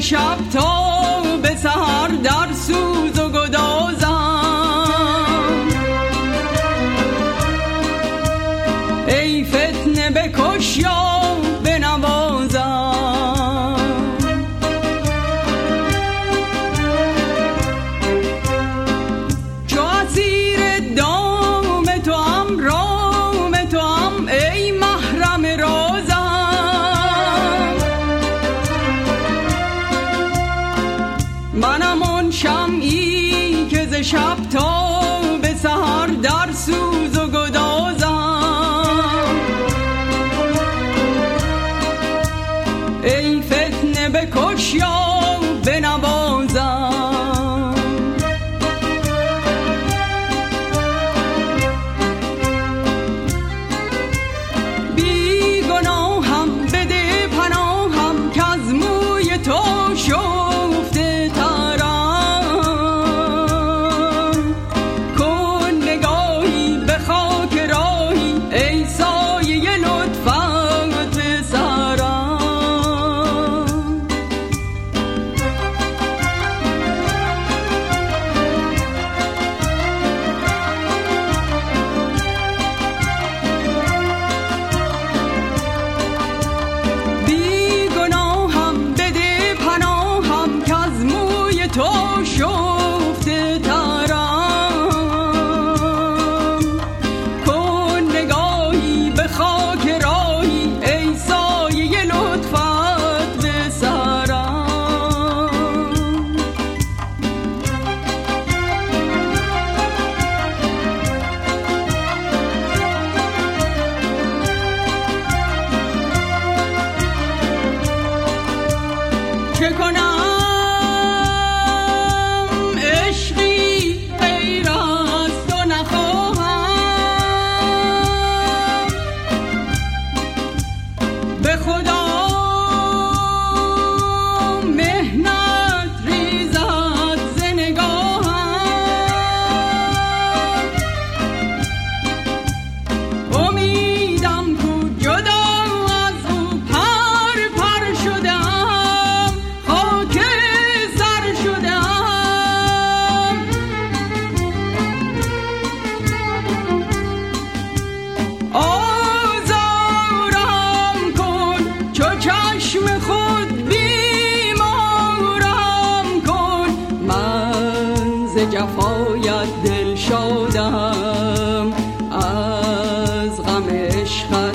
شب تا به سحر در سوز و گدازم. ای فتنه بکش یا بنوازم. چو اسیر دام توام رام توام ای محرم رازم. منم آن شمعی که ز شب تا به سحر در سوز و گدازم. ای فتنه بکش یا بنوازم. بی گناهم بده پناهم که از موی تو شفته ترم. کن نگاهی به خاک راهی ای سایه لطفت به سرم. بی گناهم بده پناهم که از موی تو شفته ترم. کن نگاهی به خاک راهی ای سایه لطفت به سرم. چه کنم عشقی غیر از تو نخواهم. به خدا مهنت ریزد ز نگاهم. امیدم کو جدا از او پر پر شدم خاک سر شدم. آزارم کن چو چشم خود بیمارم کن. من ز جفایت دل شادم از غم عشقت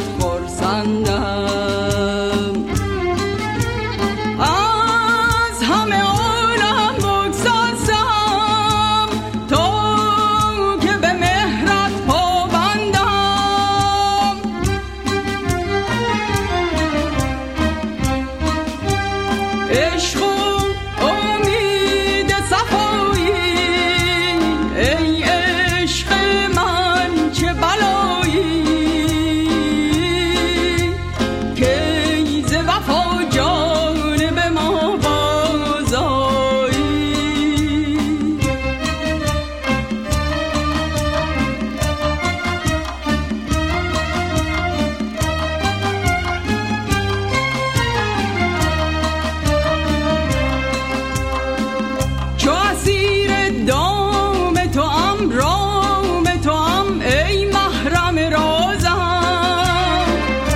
خرسندم. از همه عالم بگسستم تا که به مهرت پابندم. عشق و امید صفایی ای عشق من چه بلایی که ز وفا جانب ما بازآیی. چو اسیر دام توام رام توام ای محرم رازم.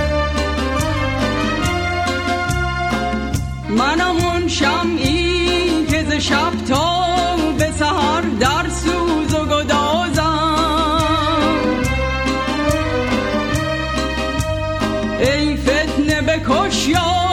منم آن شمعی که ز شب تا به سحر در سوز و گدازم. ای فتنه بکش یا